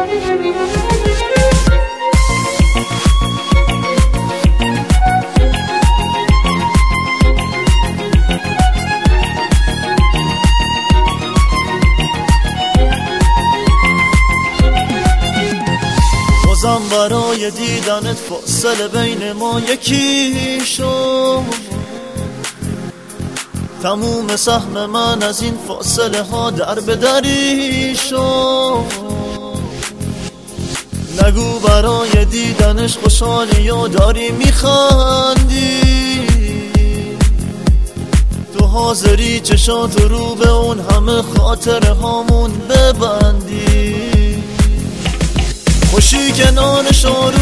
بازم برای دیدنت فاصله بین ما یکی شد. تموم سهم من از این فاصله ها در به دری شد. نگو برای دیدنش خوشحالی یا داری میخندی، تو حاضری چشات رو به اون همه خاطره هامون ببندی. خوشی کنار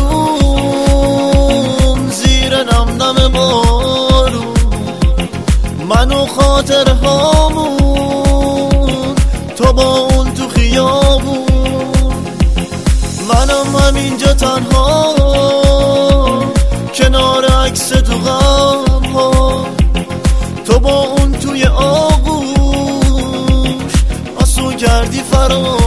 شاروم زیر نم نم بارون، من و خاطر هامون، تو با اون تو خیابون. منم همینجا تنها کنار عکس تو غم ها، تو با اون توی آغوش آسو کردی فراموش.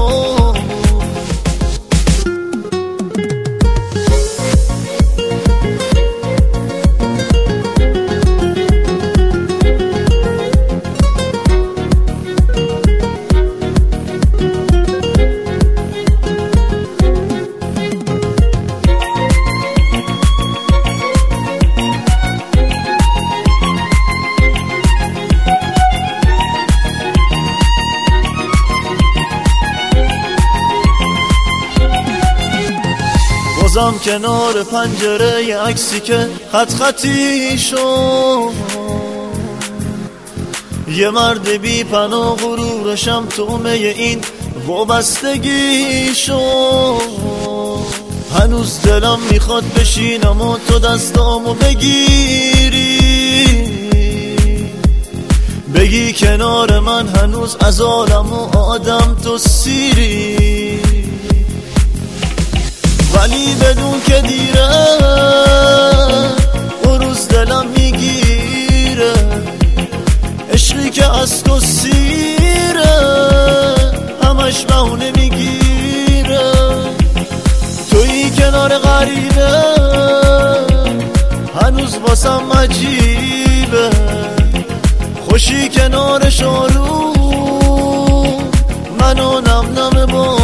بازم کنار پنجره ی عکسی که خط خطی شد، یه مرد بی پناه غرورشم تومه این وابستگی شد. هنوز دلم میخواد بشینم و تو دستامو بگیری، بگی کنار من هنوز از عالم و آدم تو سیری. ولی بدون که دیره اون روز دلم میگیره، عشقی که از تو سیره همش بهونه میگیره. تویی کنار غریبه هنوز واسم عجیبه، خوشی کنار شارو منو نم نم با